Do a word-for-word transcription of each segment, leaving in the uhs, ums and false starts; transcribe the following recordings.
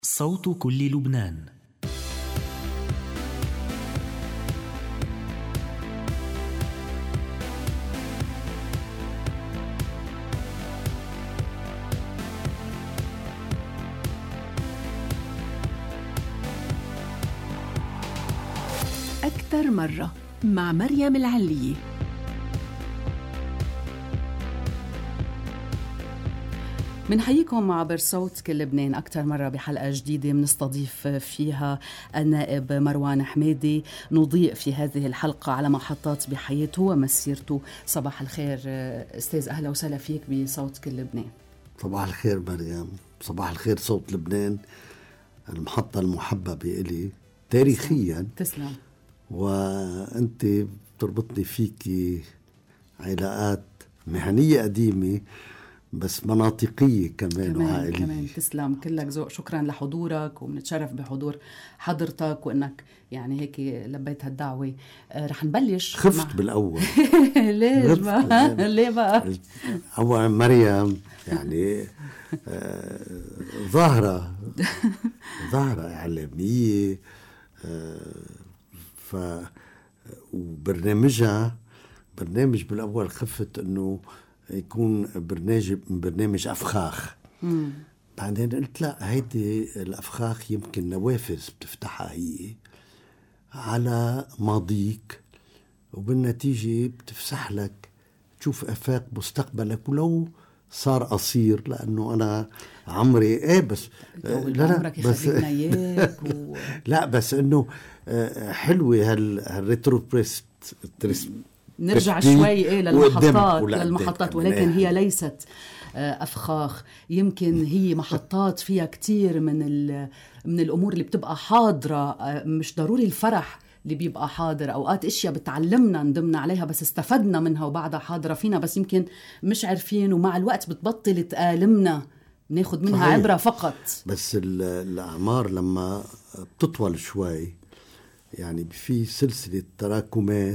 صوت كل لبنان. أكثر مرة مع مريم العلية. منحييكم عبر صوت كل لبنان أكثر مرة بحلقة جديدة منستضيف فيها النائب مروان حميدي، نضيء في هذه الحلقة على محطات بحياته ومسيرته. صباح الخير أستاذ، أهلا وسهلا فيك بصوت كل لبنان. صباح الخير مريم، صباح الخير صوت لبنان، المحطة المحببة إلي تاريخيا. تسلم. وأنت بتربطني فيكي علاقات مهنية قديمة بس مناطقية كمان, كمان وعائلية. كمان تسلم، كلك ذوق. شكرا لحضورك وبنتشرف بحضور حضرتك وإنك يعني هيك لبيت هالدعوة. آه رح نبلش. خفت مع... بالأول. ليش بقى؟ ليه بقى؟ أول مريم يعني آه ظاهرة ظاهرة إعلامية، آه ف وبرنامجها برنامج بالأول خفت إنه يكون برنامج برنامج أفخاخ. مم. بعدين قلت لا، هيدي الأفخاخ يمكن نوافذ بتفتحها هي على ماضيك، وبالنتيجة بتفسح لك تشوف آفاق مستقبلك ولو صار قصير، لأنه أنا عمري ايه بس لا لا بس و... لا بس إنه حلوة هالريتروبريست نرجع شوي إيه للمحطات للمحطات ولكن إيه. هي ليست أفخاخ، يمكن هي محطات فيها كتير من من الأمور اللي بتبقى حاضرة. مش ضروري الفرح اللي بيبقى حاضر، أوقات إشياء بتعلمنا ندمنا عليها بس استفدنا منها وبعدها حاضرة فينا، بس يمكن مش عارفين، ومع الوقت بتبطل تآلمنا، ناخد منها صحيح. عبرة فقط. بس الأعمار لما بتطول شوي يعني في سلسلة تراكمات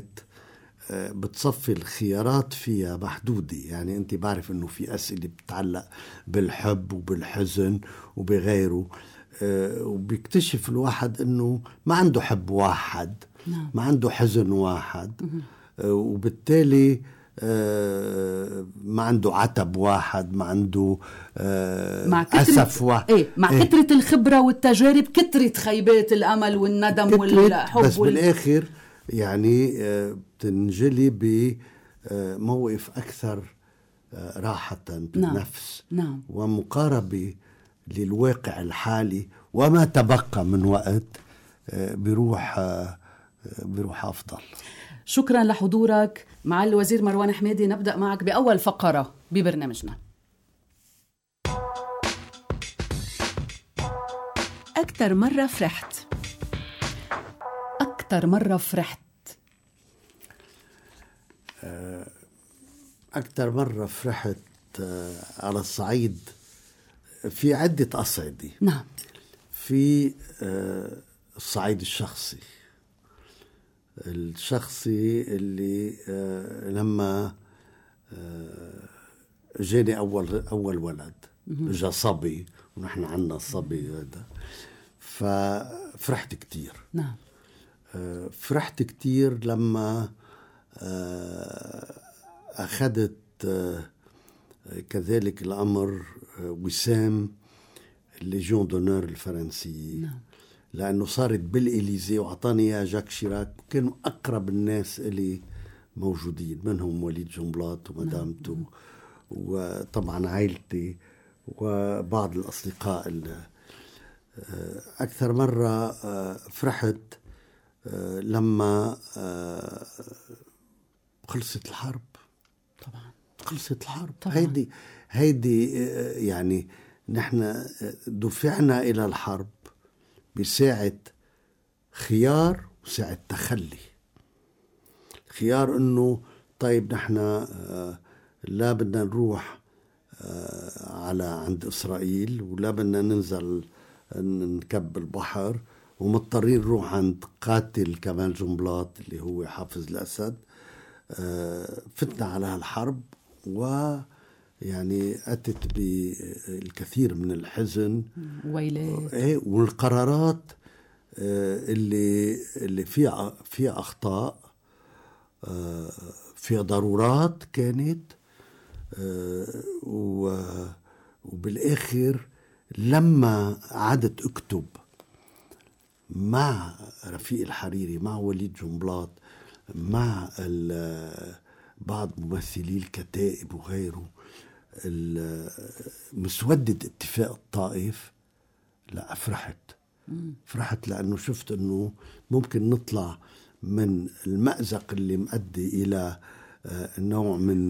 بتصفي الخيارات فيها محدودة. يعني أنت بعرف أنه في أسئلة بتتعلق بالحب وبالحزن وبغيره، وبيكتشف الواحد أنه ما عنده حب واحد، نعم. ما عنده حزن واحد، وبالتالي ما عنده عتب واحد، ما عنده أسف واحد. إيه مع إيه؟ كترة الخبرة والتجارب كترة خيبات الأمل والندم والحب بس وال... بالآخر يعني بتنجلي بموقف أكثر راحة بالنفس. نعم. نعم. ومقاربة للواقع الحالي، وما تبقى من وقت بيروح بيروح أفضل. شكرا لحضورك مع الوزير مروان حميدي. نبدأ معك بأول فقرة ببرنامجنا. أكثر مرة فرحت. أكثر مرة فرحت أكثر مرة فرحت على الصعيد في عدة أصعدة. نعم. في الصعيد الشخصي الشخصي اللي لما جاني أول أول ولد، جا صبي ونحن عنا الصبي هذا، ففرحت كتير. نعم. فرحت كتير لما أخذت كذلك الأمر وسام الليجون دونور الفرنسية. نعم. لأنه صارت بالإليزي وعطاني إياه جاك شيراك، كانوا أقرب الناس إلي موجودين، منهم وليد جنبلاط ومدامته. نعم. وطبعا عائلتي وبعض الأصدقاء. أكثر مرة فرحت لما خلصت الحرب. طبعا خلصت الحرب. طبعا. هيدي هيدي يعني نحن دفعنا إلى الحرب بساعة خيار وساعة تخلي. خيار إنه طيب نحن لا بدنا نروح على عند إسرائيل، ولا بدنا ننزل نكب البحر، ومضطرين نروح عند قاتل كمال جنبلاط اللي هو حافظ الأسد. فتنا على هالحرب يعني أتت بالكثير من الحزن ويلات. إيه، والقرارات اللي اللي فيها فيها أخطاء، فيها ضرورات كانت، وبالآخر لما عدت أكتب مع رفيق الحريري، مع وليد جنبلاط، مع بعض ممثلي الكتائب وغيره، مسودة اتفاق الطائف، لا فرحت فرحت لأنه شفت أنه ممكن نطلع من المأزق اللي مؤدي إلى نوع من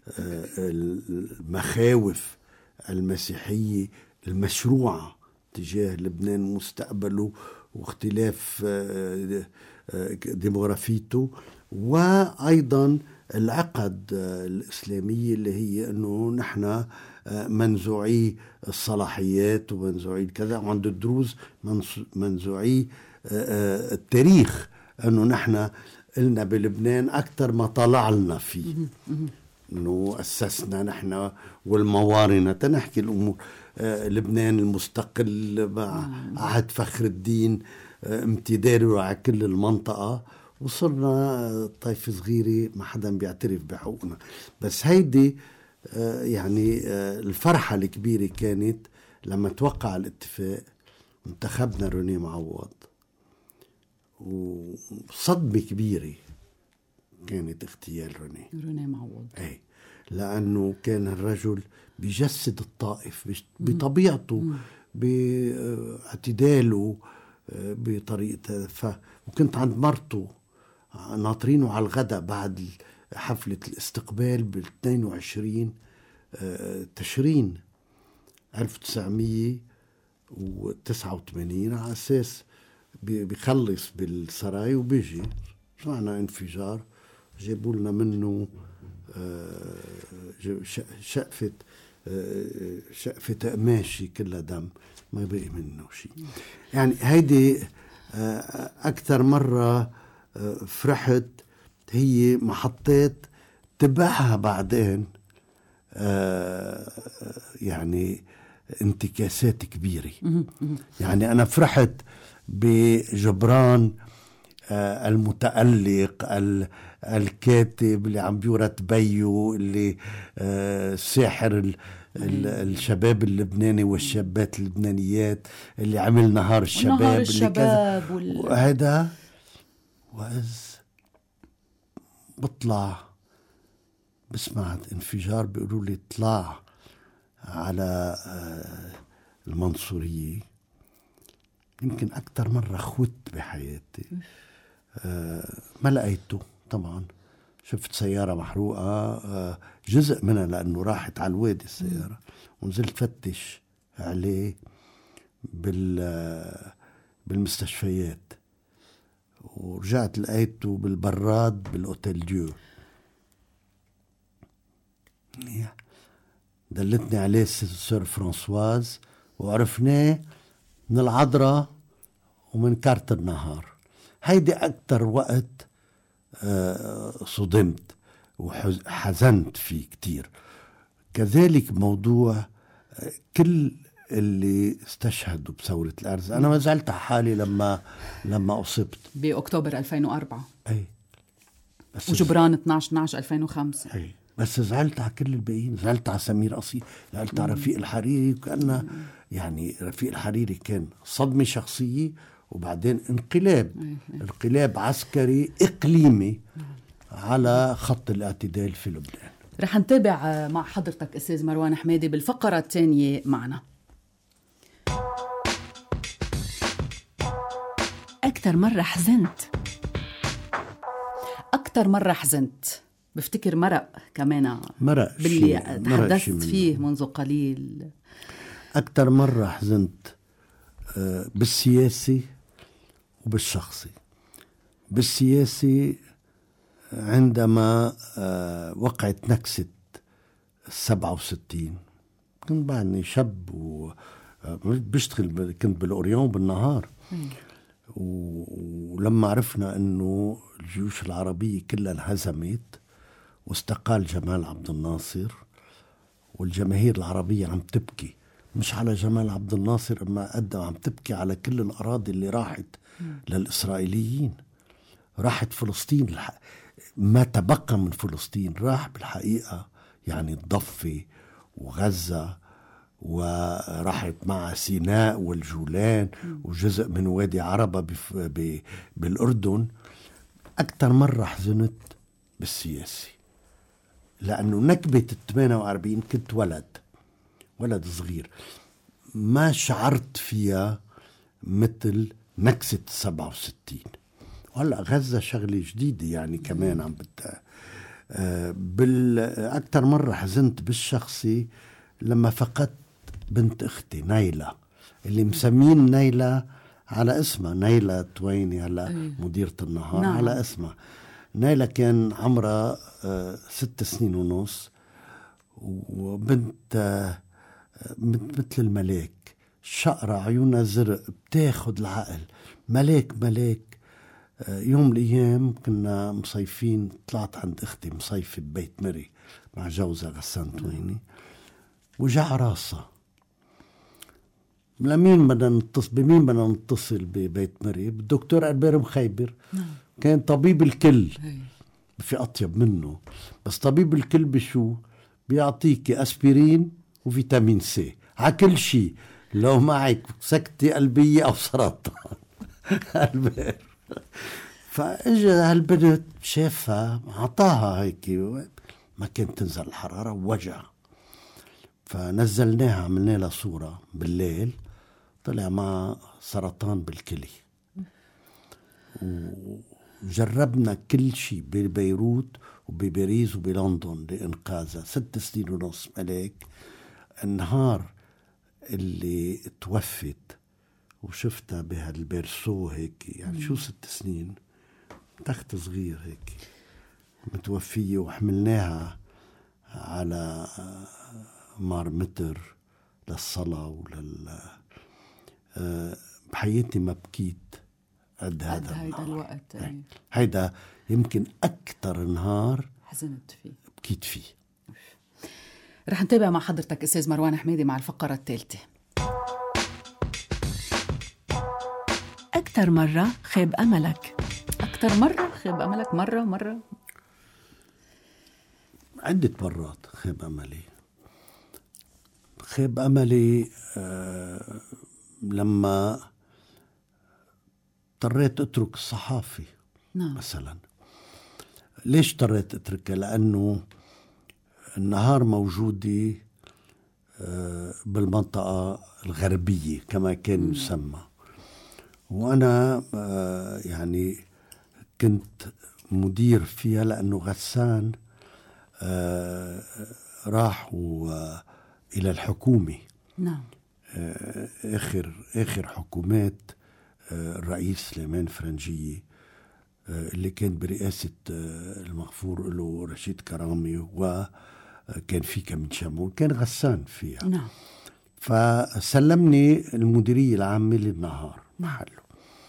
المخاوف المسيحية المشروعة تجاه لبنان مستقبله واختلاف ديموغرافيته، وأيضا العقد الإسلامي اللي هي أنه نحن منزوعي الصلاحيات ومنزوعي كذا، وعند الدروز منزوعي التاريخ، أنه نحن قلنا بلبنان أكثر ما طلع لنا فيه، أنه أسسنا نحن والموارنة تنحكي الأمور. لبنان المستقل مع عهد فخر الدين امتداده على كل المنطقة، وصلنا طائفة صغيرة ما حدا بيعترف بحقوقنا. بس هيدي يعني الفرحة الكبيرة كانت لما توقع الاتفاق انتخبنا روني معوض، وصدمة كبيرة كانت اغتيال روني روني معوض. اي، لأنه كان الرجل بيجسد الطائف بطبيعته، باعتداله، بطريقته. ف... وكنت عند مرته ناطرينه على الغداء بعد حفلة الاستقبال بالاثنين وعشرين تشرين ألف وتسعمية وتسعة وثمانين، على أساس بيخلص بالسراي وبيجي. سمعنا انفجار، جابوا لنا منه شقفة شقفة قماشي كلها دم، ما بقي منه شيء. يعني هيدي أكثر مرة فرحت، هي محطات تبعها بعدين يعني انتكاسات كبيرة. يعني أنا فرحت بجبران المتألق الكاتب اللي عم بيورث بيو، اللي ساحر الشباب اللبناني والشابات اللبنانيات، اللي عمل نهار الشباب, نهار الشباب اللي كذا وال... وهذا. وإذ بطلع بسمع انفجار، بيقولوا لي اطلع على المنصورية. يمكن أكتر مرة خوت بحياتي، ما لقيته طبعا. شفت سيارة محروقة، جزء منها لأنه راحت على الوادي السيارة، ونزلت فتش عليه بالمستشفيات، ورجعت لقيته بالبراد بالأوتيل ديو. دلتني عليه سير فرانسواز، وعرفناه من العذراء ومن كارت النهار. هيدي أكتر وقت صدمت وحزنت فيه كتير. كذلك موضوع كل اللي استشهدوا بثورة الأرز. أنا ما زعلت حالي لما لما أصبت بأكتوبر ألفين وأربعة، أي، وجبران اثناشر اثناشر ألفين وخمسة. أي، بس زعلت على كل الباقيين. زعلت على سمير أصيل، زعلت على رفيق الحريري، وكأنه يعني رفيق الحريري كان صدمة شخصية وبعدين انقلاب انقلاب عسكري إقليمي على خط الاعتدال في لبنان. رح نتابع مع حضرتك أستاذ مروان حمادي بالفقرة الثانية معنا. أكتر مرة حزنت أكتر مرة حزنت بفتكر مرق كمان، مرق باللي تحدثت فيه منذ قليل. أكتر مرة حزنت بالسياسي وبالشخصي. بالسياسي عندما وقعت نكسة السبعة وستين، كنت بعدني شاب وبشتغل، كنت بالأوريون بالنهار، ولما عرفنا أنه الجيوش العربية كلها انهزمت واستقال جمال عبد الناصر والجماهير العربية عم تبكي مش على جمال عبد الناصر أما قد عم تبكي على كل الأراضي اللي راحت للإسرائيليين. راحت فلسطين، ما تبقى من فلسطين راح بالحقيقة، يعني الضفة وغزة، وراحت مع سيناء والجولان وجزء من وادي عربة بالأردن. أكتر مرة حزنت بالسياسي، لأنه نكبة الثمانية وأربعين كنت ولد ولد صغير، ما شعرت فيها مثل نكسة سبعة وستين. وهلأ غزة شغلة جديدة يعني كمان عم بت بالأكتر مرة حزنت بالشخصي لما فقدت بنت أختي نايلة، اللي مسمين نايلة على اسمها، نايلة تويني هلا مديرة النهار. نعم. على اسمها. نايلة كان عمرها ست سنين ونص، وبنت مثل الملاك، شقرة، عيونها زرق، بتاخد العقل، ملاك ملاك. يوم الأيام كنا مصيفين، طلعت عند أختي مصيفة ببيت مري مع جوزها غسان تويني، وجع راسها. لمين بدنا نتصل بمين بدنا نتصل ببيت مري؟ بالدكتور ألبير مخيبر. كان طبيب الكل، في أطيب منه، بس طبيب الكل بشو بيعطيك أسبرين وفيتامين سي على كل شيء لو معك سكتة قلبية أو سرطان. ألبير فاجى هالبنت شافها عطاها هيك، ما كانت تنزل الحرارة ووجع، فنزلناها عملنا لها صورة بالليل، طلع مع سرطان بالكلي. وجربنا كل شيء ببيروت وبباريس وبلندن لإنقاذها. ست سنين ونص ملاك. النهار اللي توفت وشفتها بهالبرسو هيك، يعني شو ست سنين، تخت صغير هيك متوفية، وحملناها على مار متر للصلاة ولل بحياتي ما بكيت قد هذا هيدا الوقت. أي. هيدا يمكن أكتر نهار حزنت فيه بكيت فيه. رح نتابع مع حضرتك أستاذ مروان حمادي مع الفقرة الثالثة. أكتر مرة خيب أملك. أكتر مرة خيب أملك؟ مرة مرة عدة مرات خيب أملي. خيب أملي آه لما اضطريت أترك الصحافة. نعم. مثلا ليش اضطريت أتركها؟ لأنه النهار موجودة آه بالمنطقة الغربية كما كان يسمى، وأنا آه يعني كنت مدير فيها، لأنه غسان آه راحوا آه إلى الحكومة. نعم. آه آخر آخر حكومات آه الرئيس سليمان فرنجية آه اللي كان برئاسة آه المغفور له رشيد كرامي، وكان في كمين شامون، كان غسان فيها. نعم. فسلمني المديرية العامة للنهار محله،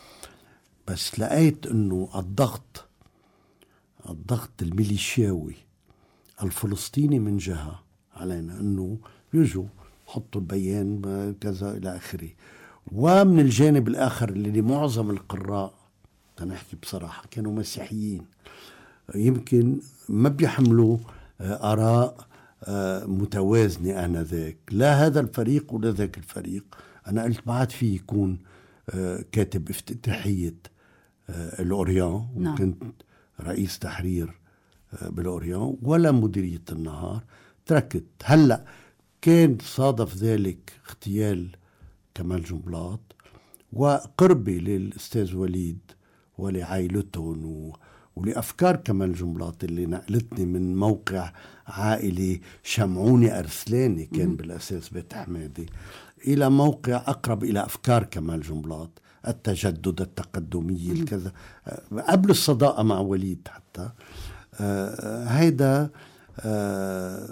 بس لقيت انه الضغط الضغط الميليشياوي الفلسطيني من جهة علينا انه يجوا حطوا البيان كذا الى اخره، ومن الجانب الاخر اللي معظم القراء تنحكي بصراحة كانوا مسيحيين، يمكن ما بيحملوا آراء متوازنة آنذاك، لا هذا الفريق ولا ذاك الفريق. أنا قلت ما عاد في يكون كاتب افتتاحية الأوريان، نعم. وكنت رئيس تحرير بالأوريان، ولا مديرية النهار. تركت. هلأ كان صادف ذلك اغتيال كمال جنبلاط وقربي للأستاذ وليد ولعائلتهم و ولأفكار كمال جنبلاط اللي نقلتني من موقع عائلي شمعوني أرسلاني كان م- بالأساس بيت حمادي إلى موقع أقرب إلى أفكار كمال جنبلاط، التجدد التقدمي الكذا، قبل الصداقة مع وليد حتى. آه هيدا آه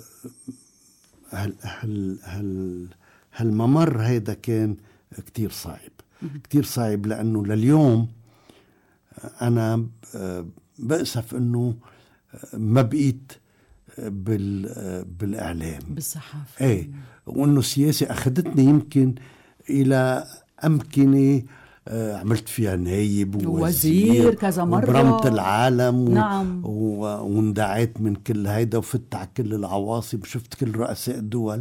هل هل هل هالممر هيدا كان كتير صعب كتير صعب، لأنه لليوم أنا آه بأسف أنه ما بقيت بال بالإعلام بالصحافة. ايه، وإنه السياسة أخذتني يمكن إلى أمكنة عملت فيها نايب ووزير كذا مرة وبرمت العالم و... نعم. و... واندعيت من كل هيدا وفت على كل العواصم، شفت كل رؤساء الدول،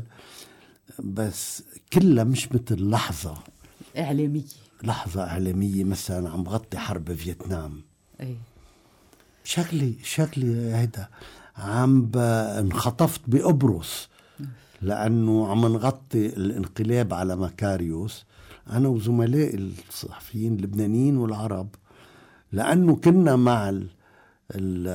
بس كلها مش مثل لحظة إعلامية لحظة إعلامية مثلا عم بغطي حرب فيتنام. أي. شغلي شغلي هيدا عم ب... انخطفت بقبرص لأنه عم نغطي الانقلاب على مكاريوس أنا وزملائي الصحفيين اللبنانيين والعرب، لأنه كنا مع ال ال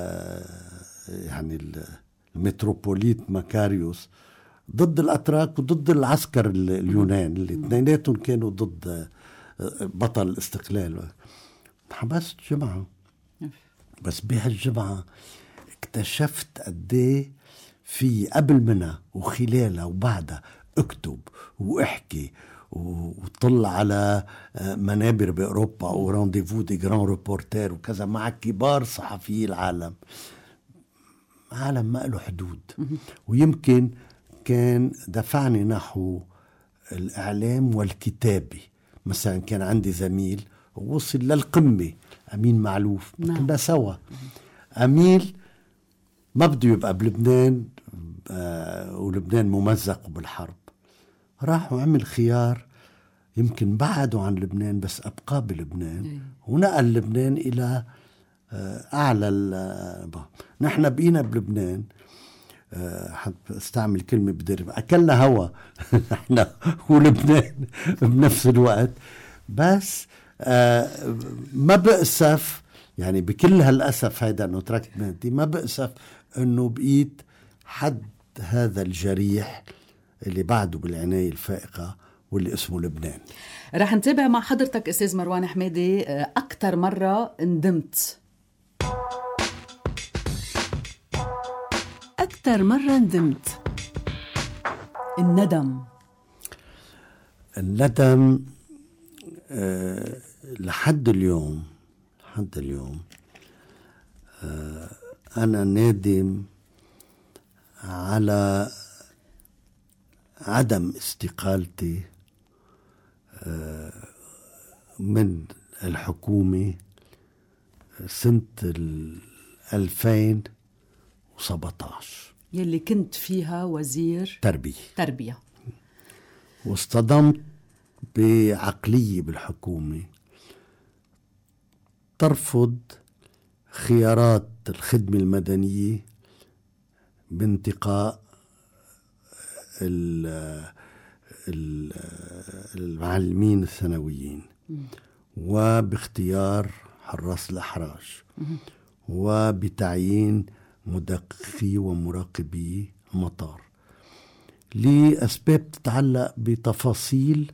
يعني المتروبوليت مكاريوس ضد الأتراك وضد العسكر اليونان اللي اثنيناتهم كانوا ضد بطل الاستقلال. حبست جمعة، بس بهالجمعة اكتشفت قديه في قبل منها وخلالها وبعدها اكتب واحكي وطل على منابر بأوروبا ورانديفو دي جران روبورتير وكذا مع كبار صحفيي العالم. عالم ما له حدود، ويمكن كان دفعني نحو الإعلام والكتابة. مثلا كان عندي زميل ووصل للقمة، أمين معلوف، كنا سوا. أميل ما بده يبقى بلبنان آه ولبنان ممزق بالحرب، راح وعمل خيار يمكن بعده عن لبنان بس أبقى بلبنان ونقل لبنان إلى آه أعلى. نحن بقينا بلبنان آه حتى استعمل كلمة بدر أكلنا هوا نحن ولبنان بنفس الوقت. بس آه ما بأسف يعني بكل هالأسف هيدا أنه تركت مهنتي، ما بأسف أنه بقيت حد هذا الجريح اللي بعده بالعناية الفائقة واللي اسمه لبنان. رح نتابع مع حضرتك أستاذ مروان حمادي أكتر مرة ندمت. أكتر مرة ندمت. الندم الندم أه لحد اليوم لحد اليوم أه أنا نادم على عدم استقالتي أه من الحكومة سنة ألفين وسبعة عشر يلي كنت فيها وزير تربية تربية واصطدمت بعقلية بالحكومة ترفض خيارات الخدمة المدنية بانتقاء المعلمين الثانويين وباختيار حراس الأحراج وبتعيين مدققي ومراقبي المطار لأسباب تتعلق بتفاصيل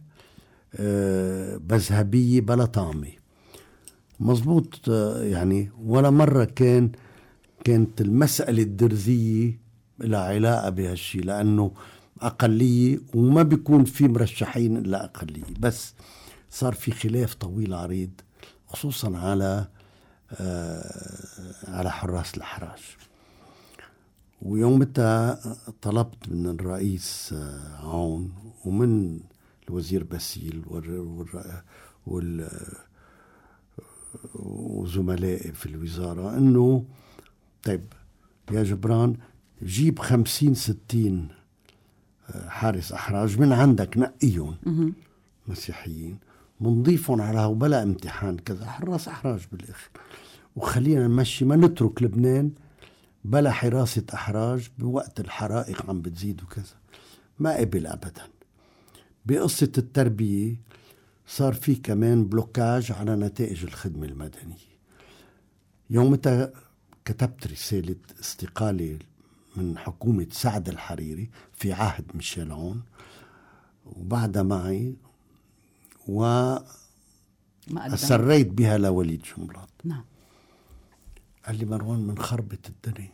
مذهبية بلا طعمة. مظبوط يعني، ولا مرة كان كانت المسألة الدرزية لها علاقة بهالشي، لأنه أقلية وما بيكون في مرشحين إلا أقلية، بس صار في خلاف طويل عريض خصوصا على آه على حراس الأحراج. ويومتها طلبت من الرئيس عون ومن الوزير باسيل وال وزملائي في الوزارة انه طيب يا جبران جيب خمسين ستين حارس أحراج من عندك، نقيهم مسيحيين منضيفهم على وبلا امتحان كذا حراس أحراج بالآخر، وخلينا نمشي، ما نترك لبنان بلا حراسة أحراج بوقت الحرائق عم بتزيد وكذا. ما قبل أبدا. بقصة التربية صار في كمان بلوكاج على نتائج الخدمة المدنية. يومتها كتبت رسالة استقالة من حكومة سعد الحريري في عهد ميشيل عون وبعدها معي وأسريت بها لوليد جنبلاط. نعم. قال لي مروان من خربة الدنيا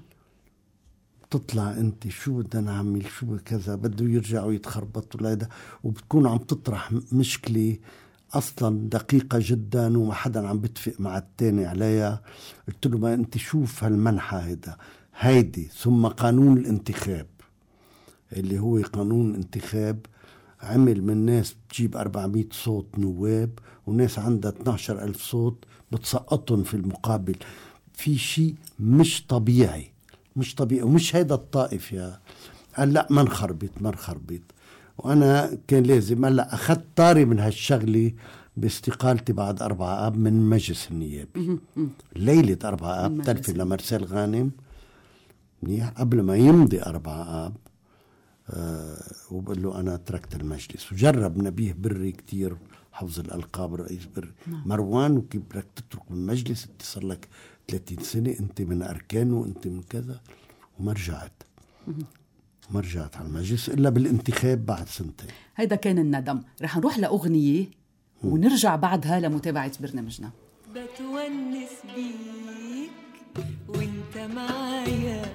تطلع انت شو بدنا نعمل شو كذا بده يرجعوا يتخربطوا لهذا، وبتكون عم تطرح مشكلة اصلا دقيقة جدا وما حدا عم بتفق مع التاني عليها. قلت له ما انت شوف هالمنحة هيدا هيدي ثم قانون الانتخاب اللي هو قانون انتخاب عمل من ناس بتجيب أربعمية صوت نواب وناس عندها اثني عشر ألف صوت بتسقطهم في المقابل. في شيء مش طبيعي مش طبيعي ومش هيدا الطائف يا قال لا ما نخربط ما نخربط. وأنا كان لازم هلا أخذت طاري من هالشغلة باستقالتي بعد أربعة آب من مجلس النيابي. ليلة أربعة آب تلفي لمرسال غانم منيح قبل ما يمضي أربعة آب أه وبقول له أنا تركت المجلس. وجرب نبيه بري كتير حفظ الألقاب رئيس بري مروان وكيف بدك تترك من المجلس انت صار لك ثلاثين سنة انت من أركانه وانت من كذا. وما رجعت ما رجعت على المجلس إلا بالانتخاب بعد سنتين. هيدا كان الندم. رح نروح لأغنية ونرجع بعدها لمتابعة برنامجنا. بتونس بيك وانت معايا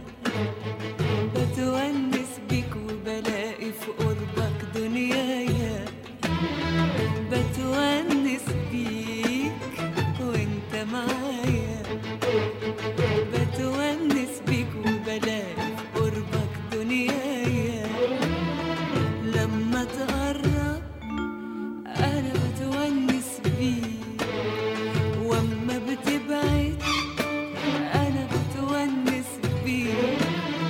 بتونس بيك وبلاقي في قربك دنيايا بتونس بيك وانت معايا بتونس بيك وبلاقي في قربك دنيايا لما تقرب انا بتونس بيك واما بتبعد انا بتونس بيك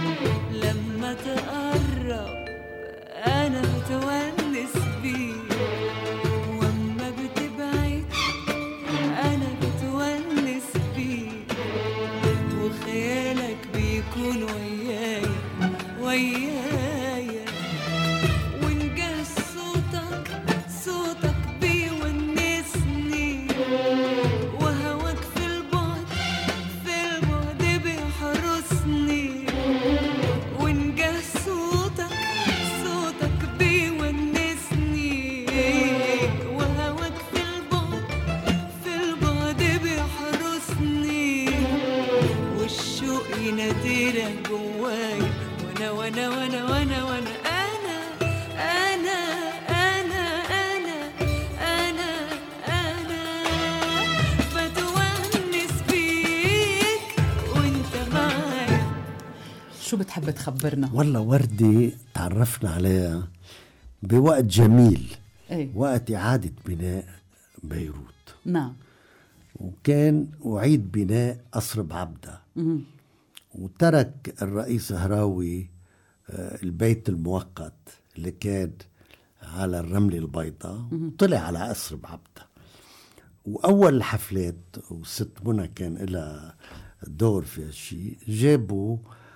لما تقرب انا بتونس بيك واما بتبعد انا بتونس بيك وخيالك بيكون ويايا ويايا ونجاه صوتك صوتك بيونسني وهواك في البعد في البعد بيحرسني ونجاه صوتك صوتك بيونسني وهواك في البعد في البعد بيحرسني والشوق يناديلك جوايا وانا وانا وانا وانا وانا انا انا انا انا انا انا بتونس بيك وانت معايا. شو بتحب تخبرنا؟ والله وردة تعرفنا عليها بوقت جميل ايه؟ وقت إعادة بناء بيروت. نعم. وكان أعيد بناء قصر بعبدة وترك الرئيس هراوي البيت المؤقت اللي كان على الرملة البيضاء وطلع على قصر بعبدة. وأول الحفلات والست منى كان لها دور في هالشيء جابوا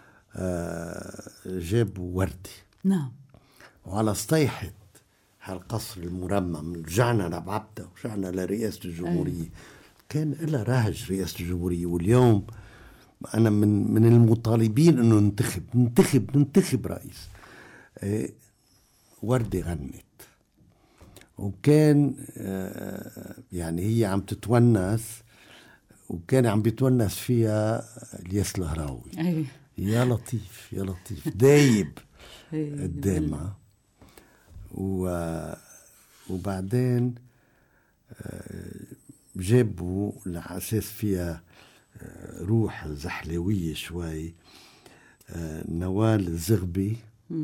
آه جابوا وردة. نعم. وعلى سطيحة هالقصر المرمم رجعنا لبعبدة ورجعنا لرئاسة الجمهورية. كان لها رهج رئاسة الجمهورية. واليوم أنا من من المطالبين إنه ننتخب ننتخب ننتخب رئيس. إيه وردة غنت وكان آه يعني هي عم تتونس وكان عم بيتونس فيها الياس الهراوي. أيه. يا لطيف يا لطيف دايب قدامها. وبعدين جابوا لأساس فيها روح زحلوية شوي نوال الزغبي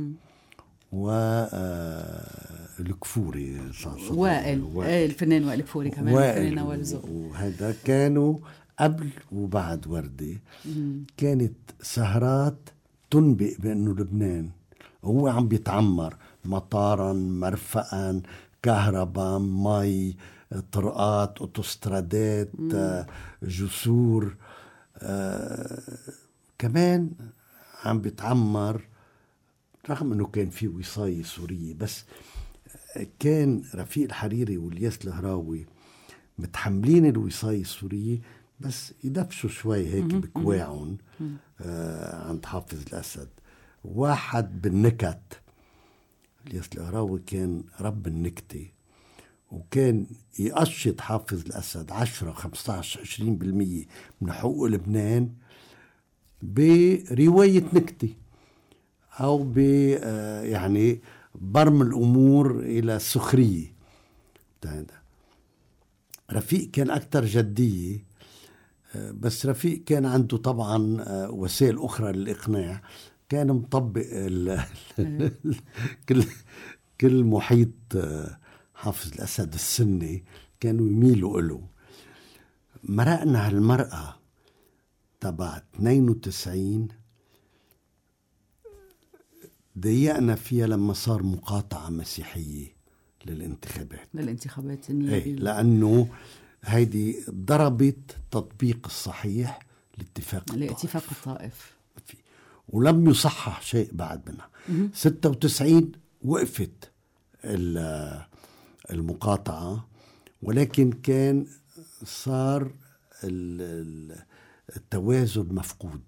والكفوري وائل ايه الفنان وائل الكفوري كمان وائل نوال الزغبي. وهذا كانوا قبل وبعد وردة. كانت سهرات تنبئ بأنه لبنان هو عم بيتعمر مطارا مرفقا كهرباء مي طرقات اوتوسترادات آه، جسور آه، كمان عم بيتعمر رغم انه كان في وصاية سورية. بس كان رفيق الحريري والياس الهراوي متحملين الوصاية السورية بس يدفشوا شوي هيك بكواعهم آه عند حافظ الأسد. واحد بالنكت الياس الهراوي كان رب النكتة وكان يقشط حافظ الأسد عشرة خمسة عشر عشرين بالمية من حقوق لبنان برواية نكتة أو ب آه يعني برم الأمور إلى السخرية. رفيق كان أكتر جدية بس رفيق كان عنده طبعا وسائل أخرى للإقناع. كان مطبق ال كل كل محيط حافظ الأسد السني كانوا يميلوا له. مرقنا هالمرأة تبع اثنين وتسعين ضيقنا فيها لما صار مقاطعة مسيحية للانتخابات للانتخابات النيابية، لأنه هيدي ضربت تطبيق الصحيح لاتفاق لاتفاق الطائف، ولم يصحح شيء بعد منها. ستة وتسعين وقفت المقاطعة، ولكن كان صار التوازن مفقود.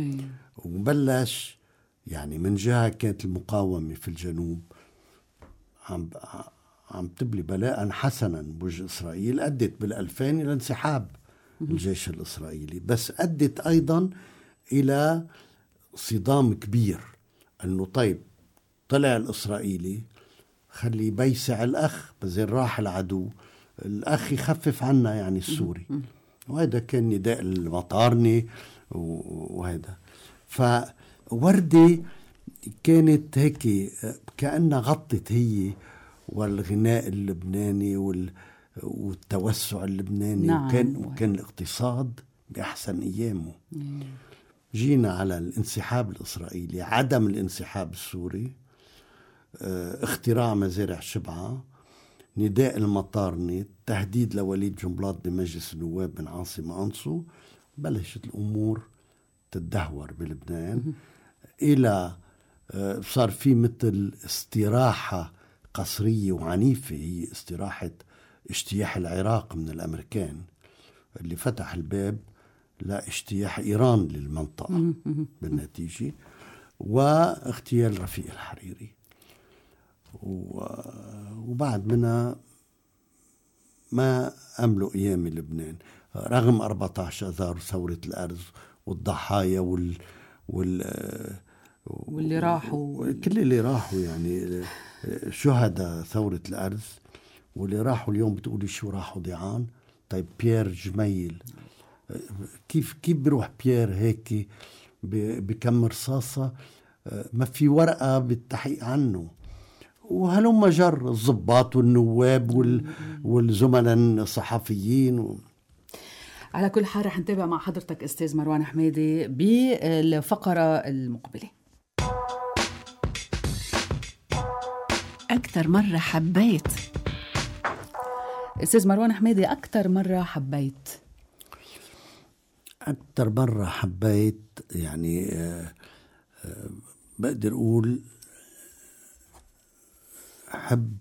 وبلش يعني من جهة كانت المقاومة في الجنوب عم عم تبلي بلاء حسنا بوجه إسرائيل، أدت بالألفين إلى انسحاب الجيش الإسرائيلي، بس أدت أيضا إلى صدام كبير، أنه طيب طلع الإسرائيلي خلي بيسع الأخ، بزي راح العدو الأخ يخفف عنا يعني السوري. وهذا كان نداء المطارني وهذا. فوردة كانت هيك كأنها غطت هي والغناء اللبناني والتوسع اللبناني. نعم. وكان, وكان الاقتصاد بأحسن أيامه. مم. جينا على الانسحاب الإسرائيلي، عدم الانسحاب السوري، اختراع مزارع شبعة، نداء المطارني، تهديد لوليد جنبلاط بمجلس النواب من عاصم أنصو. بلشت الأمور تتدهور بلبنان إلى صار في مثل استراحة قصرية وعنيفة، هي استراحة اجتياح العراق من الأمريكان اللي فتح الباب لاجتياح إيران للمنطقة بالنتيجة، واغتيال رفيق الحريري. وبعد منها ما أملوا أيام لبنان رغم أربعة عشر أذار ثورة الأرز والضحايا وال, وال واللي راحوا كل اللي راحوا يعني شهداء ثورة الأرز، واللي راحوا اليوم بتقولي شو راحوا ضيعان. طيب بيير جميل كيف كيف بيروح بيير هيك بكم رصاصة ما في ورقة بالتحقيق عنه؟ وهلم جر الضباط والنواب وال والزملاء الصحفيين و... على كل حال رح نتابع مع حضرتك أستاذ مروان حمادي بالفقرة المقبلة. أكثر مرة حبيت أستاذ مروان حمادي، أكثر مرة حبيت أكثر مرة حبيت يعني آه آه بقدر أقول حب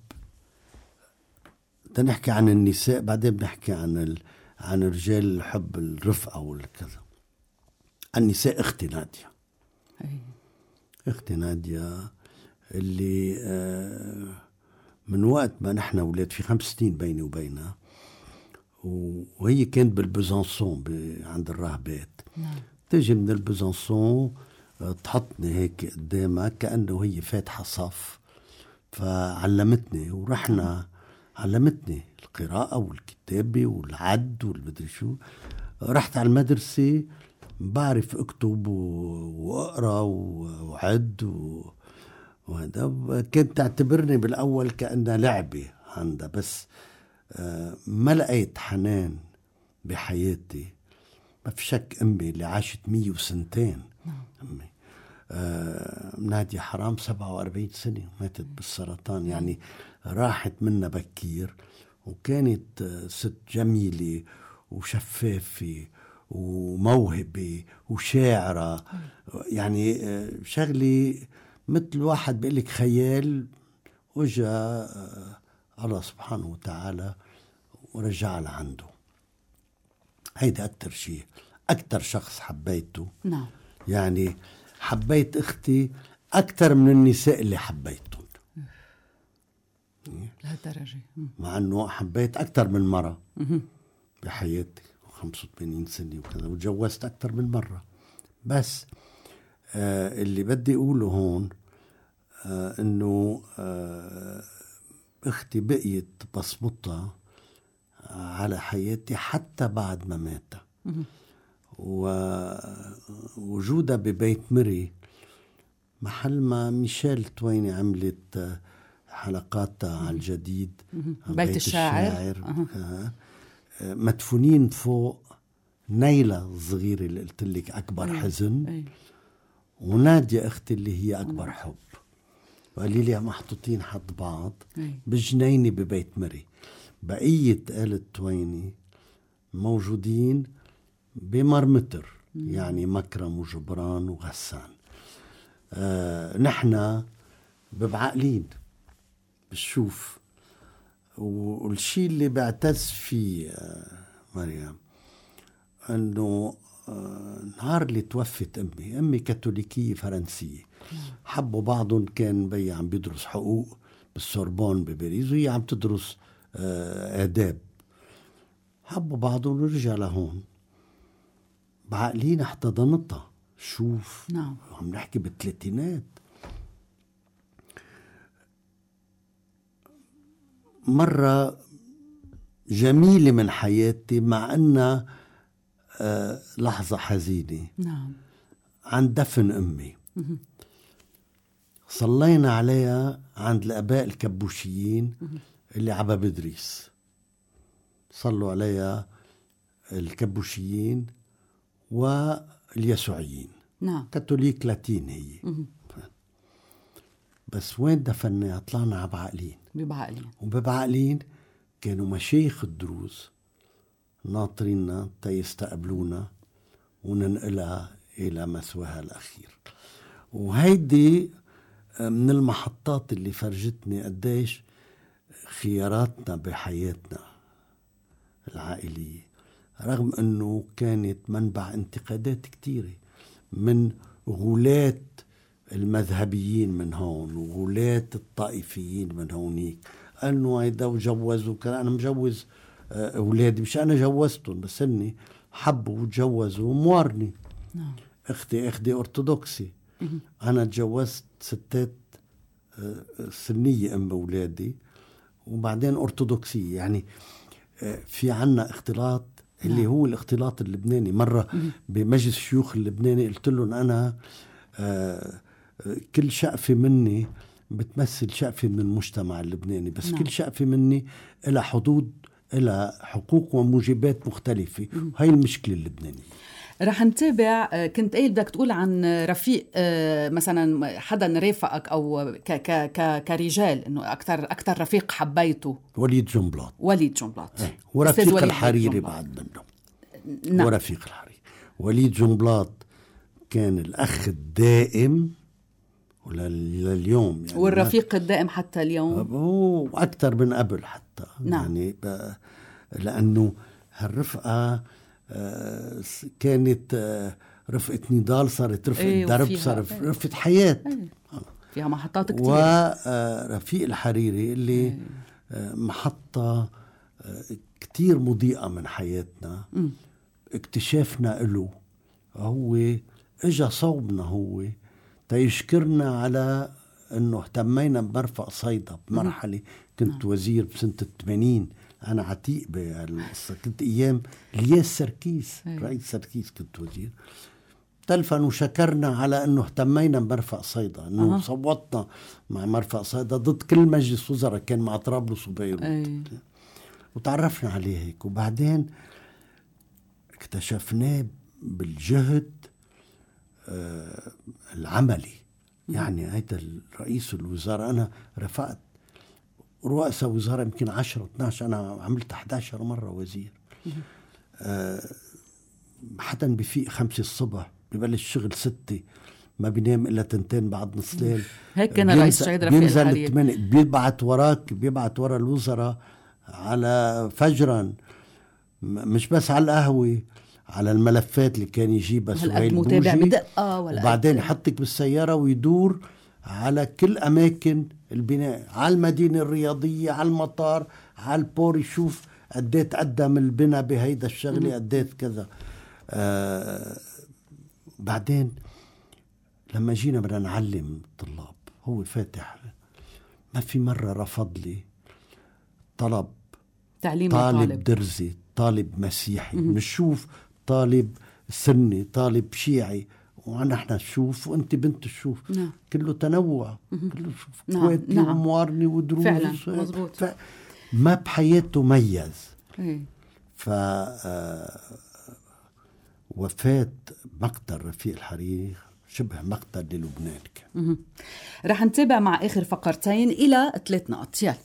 تنحكي عن النساء بعدين بنحكي عن ال... عن الرجال الحب الرفقة والكذا. النساء اختي نادية أي. اختي نادية اللي آه من وقت ما نحن ولاد في خمس سنين بيني وبينها، وهي كانت بالبزنسون عند الراهبات. نعم. تجي من البزنسون تحطني هيك قدامها كأنه هي فاتحة صف، فعلمتني ورحنا علمتني القراءة والكتابة والعد والمدري شو. رحت على المدرسة بعرف اكتب واقرأ وعد وهذا. كنت تعتبرني بالأول كأنها لعبة عندها، بس ما لقيت حنان بحياتي. ما في شك أمي اللي عاشت مية وسنتين. أمي آه نادية حرام سبعة وأربعين سنة ماتت بالسرطان، يعني راحت منا بكير. وكانت ست جميلة وشفافة وموهبة وشاعرة، يعني شغلي مثل واحد بيقلك خيال وجاء الله سبحانه وتعالى ورجع لعنده. هيدا أكتر شيء، أكتر شخص حبيته. نعم. يعني حبيت أختي أكتر من النساء اللي حبيتهم لهالدرجة، مع أنه حبيت أكتر من مرة بحياتي خمسة وثمانين سنة وكذا، وتجوزت أكتر من مرة. بس آه اللي بدي أقوله هون آه أنه آه أختي بقيت بصمتها على حياتي حتى بعد ما مات. ووجودها ببيت مري محل ما ميشيل تويني عملت حلقاتها على الجديد، بيت, بيت الشاعر, الشاعر. أه. مدفونين فوق نيلة الصغيرة اللي قلت لك أكبر أي. حزن أي. ونادية أختي اللي هي أكبر حب، وقالي لي محطوطين حد بعض أي. بجنيني ببيت مري. بقية آلة تويني موجودين بمرمتر، يعني مكرم وجبران وغسان. آه نحن ببعقلين بشوف. والشيء اللي بعتز فيه آه مريم أنه آه نهار اللي توفت أمي، أمي كاثوليكية فرنسية، حبوا بعضهم. كان بي عم بيدرس حقوق بالسوربون بباريس وهي عم تدرس آه آداب. حبوا بعضهم ورجع لهون. بعقلين احتضنتها. شوف نعم. عم نحكي بالثلاثينات. مرة جميلة من حياتي مع أنها آه لحظة حزينة. نعم. عند دفن أمي صلينا عليها عند الآباء الكبوشيين اللي عبا بدريس. صلوا عليها الكبوشيين واليسوعيين. نعم. كاثوليك لاتين هي. مه. بس وين دفناها؟ طلعنا عبعقلين. ببعقلين. وببعقلين كانوا مشايخ الدروز ناطريننا تيستقبلونا وننقلها إلى مثواها الأخير. وهيدي من المحطات اللي فرجتني قديش خياراتنا بحياتنا العائلية، رغم أنه كانت منبع انتقادات كتيرة من غولات المذهبيين من هون وغولات الطائفيين من هونيك، أنه هيدا وجوزوا. كان أنا مجوز أولادي، مش أنا جوزتهم، بس أني حبوا وتجوزوا موارني. نعم. أختي أختي أرثوذكسي، أنا تجوزت ستات سنية أم أولادي وبعدين أرثوذكسية. يعني في عنا اختلاط اللي نعم. هو الاختلاط اللبناني. مرة بمجلس الشيوخ اللبناني قلت لهم أنا آه كل شقفة مني بتمثل شقفة من المجتمع اللبناني، بس نعم. كل شقفة مني إلى حدود، إلى حقوق وموجبات مختلفة. وهي المشكلة اللبنانية. رح نتابع. كنت قايل بدك تقول عن رفيق مثلا حدا رافقك او ك ك ك كرجال، انه اكثر اكثر رفيق حبيته وليد جنبلاط. وليد جنبلاط ايه. ورفيق الحريري بعد منه. نعم. ورفيق الحريري وليد جنبلاط كان الاخ الدائم ولليوم يعني، والرفيق الدائم حتى اليوم، واكثر من قبل حتى. نعم. يعني لانه هالرفقه كانت رفقة نضال، صارت رفقة ايه درب، صارت ايه رفقة حياة ايه فيها محطات كتير. ورفيق الحريري اللي ايه محطة كتير مضيئة من حياتنا. م. اكتشافنا له هو اجا صوبنا، هو تيشكرنا على انه اهتمينا بمرفق صيدا بمرحلة. كنت م. وزير بسنة الثمانين، أنا عتيق بالقصة. كنت أيام الياس سركيس، رئيس سركيس كنت وزير. تلفن وشكرنا على أنه اهتمينا بمرفق صيدا، أنه أه. صوتنا مع مرفق صيدا ضد كل مجلس وزراء كان مع طرابلس وبيروت. أي. وتعرفنا عليه هيك. وبعدين اكتشفناه بالجهد آه العملي. يعني هيدا الرئيس الوزراء، أنا رفقت رؤساء وزارة يمكن عشرة اثناشر، أنا عملت أحد عشر مرة وزير. أه حدا بفيق خمسة الصبح، ببلش الشغل ستة، ما بينام إلا تنتين بعد نص ليل. هيك كان رئيس شهيد رفيق الحريري. بيبعت وراك، بيبعت ورا الوزراء على فجرا، مش بس على القهوة، على الملفات اللي كان يجيبها سهيل بوجي. وبعدين يحطك بالسيارة ويدور على كل أماكن البناء، على المدينة الرياضية، على المطار، على البور، يشوف قديت قدم البناء بهيدا الشغلة، قديت كذا. آه بعدين لما جينا بدنا نعلم الطلاب، هو فاتح، ما في مرة رفض لي طلب تعليم طالب طالب درزي، طالب مسيحي. مشوف طالب سني، طالب شيعي، ونحن نشوف وانت بنت تشوف. نعم. كله تنوع، كله شوف نعم. كويتي نعم. وموارني ودروز فعلا مزبوط. ف... ما بحياته ميز. إيه. ف آه، وفاة مقتل رفيق الحريري شبه مقتل للبنان كان. رح نتابع مع آخر فقرتين إلى ثلاث نقط. يلا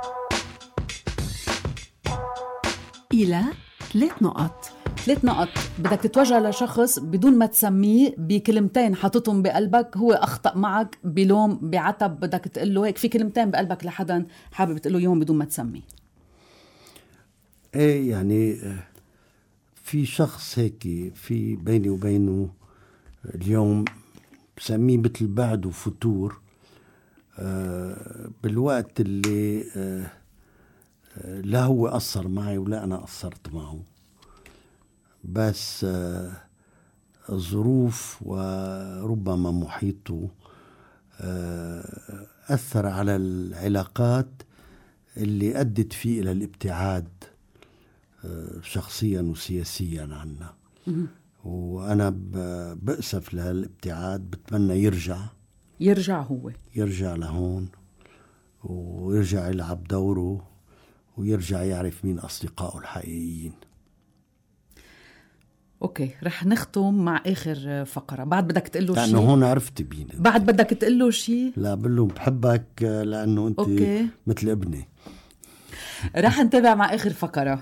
إلى ثلاث نقط. ثلاث نقط بدك تتوجه لشخص بدون ما تسميه، بكلمتين حاططهم بقلبك، هو أخطأ معك بلوم بعتب، بدك تقول له هيك في كلمتين بقلبك لحدا حابب تقول له يوم بدون ما تسميه. ايه يعني في شخص هيك في بيني وبينه اليوم بسميه مثل بعد وفتور، آه بالوقت اللي آه لا هو قصر معي ولا أنا قصرت معه، بس آه الظروف وربما محيطه آه أثر على العلاقات اللي أدت فيه إلى الابتعاد آه شخصيا وسياسيا عنا. وأنا بأسف لهالابتعاد، بتمنى يرجع يرجع هو يرجع لهون ويرجع يلعب دوره ويرجع يعرف مين أصدقائه الحقيقيين. أوكي، رح نختم مع آخر فقرة. بعد بدك تقله شيء؟ لأنه هون عرفت مين. بعد بدك تقله شيء؟ لا، بقول بحبك لأنه أنت أوكي. مثل ابني. رح نتابع مع آخر فقرة.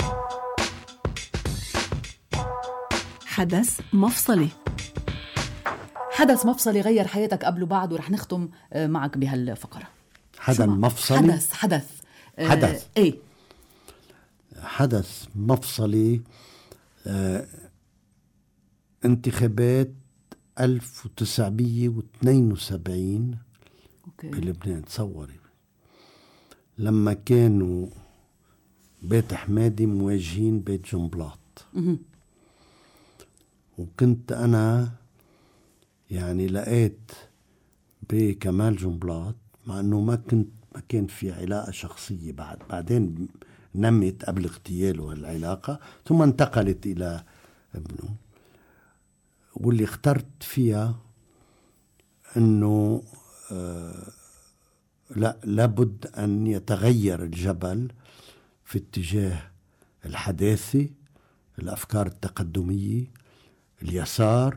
حدث مفصلي. حدث مفصلي غير حياتك قبل وبعد، ورح نختم معك بهالفقرة. حدث مفصلي. حدث حدث حدث آه ايه حدث مفصلي. آه انتخابات ألف وتسعمية واثنين وسبعين أوكي. بلبنان. تصوري لما كانوا بيت حمادي مواجهين بيت جنبلاط، وكنت أنا يعني لقيت بكمال جنبلاط، مع أنه ما كنت ما كان في علاقة شخصية بعد بعدين نمت قبل اغتياله العلاقة، ثم انتقلت إلى ابنه. واللي اخترت فيها أنه آه لا لابد أن يتغير الجبل في اتجاه الحداثة، الأفكار التقدمية، اليسار،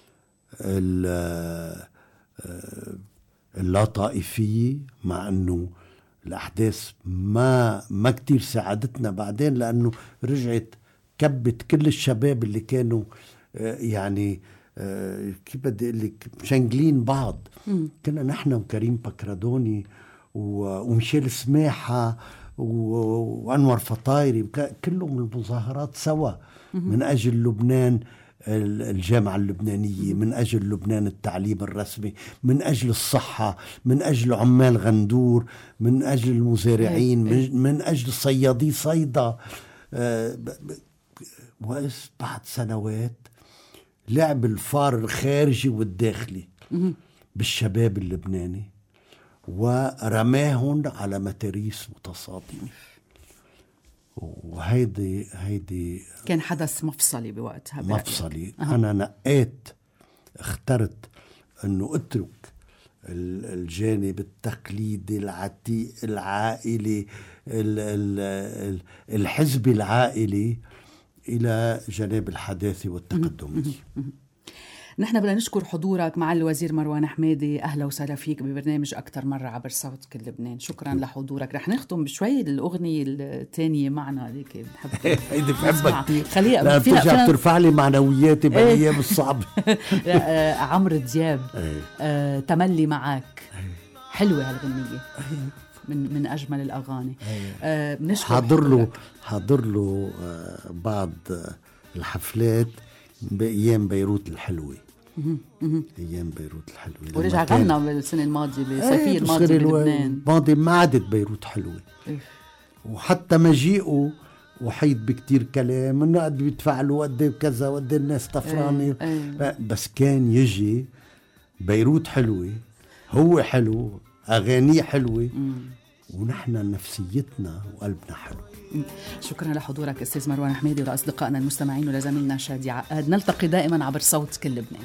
اللا طائفية، مع أنه الأحداث ما ما كتير ساعدتنا بعدين، لأنه رجعت كبت كل الشباب اللي كانوا يعني كيف بدي أقول لك مشنجلين بعض. م. كنا نحن وكريم بكرادوني وميشيل سماحة وأنور فطايري كلهم المظاهرات سوا من أجل لبنان، الجامعة اللبنانية، من أجل لبنان التعليم الرسمي، من أجل الصحة، من أجل عمال غندور، من أجل المزارعين، من, من أجل صيادي صيدا. أه وإذ بعد سنوات لعب الفار الخارجي والداخلي بالشباب اللبناني ورماهم على متاريس متصادمة. وهيدي هيدي كان حدث مفصلي بوقتها. مفصلي. أه. أنا نقيت اخترت أنه أترك الجانب التقليدي العتيق العائلي الحزبي العائلي إلى جانب الحداثة والتقدمي. نحن بدنا نشكر حضورك مع الوزير مروان حمادي. أهلا وسهلا فيك ببرنامج أكتر مرة عبر صوت كل لبنان. شكرا م. لحضورك. رح نختم بشوي الأغنية الثانية معنا هذيك بنحب هيدي بحبها كتير، خليها بترجع بترفع لي معنوياتي بالأيام الصعبة. عمرو دياب آه، تملي معاك. حلوة هالغنية، من من أجمل الأغاني. آه، بنشكر. حاضر له حاضر له آه بعض الحفلات بأيام بيروت الحلوة. أيام بيروت الحلوة ورجع غنى بالسنة الماضية بصيفية الماضية بلبنان. الماضي ما عادت بيروت حلوة. إيه؟ وحتى مجيئه وحيد بكتير كلام انه قد بيتفعلوا قد كذا وقد الناس طفرانة. إيه؟ إيه؟ بس كان يجي بيروت حلوة، هو حلو، أغانيه حلوة، ونحن نفسيتنا وقلبنا حلو. شكرا لحضورك أستاذ مروان حميدي، ولأصدقائنا المستمعين ولزميلنا شادي عقاد. نلتقي دائما عبر صوت كل لبنان.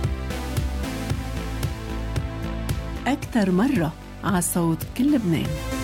أكثر مرة على صوت كل لبنان.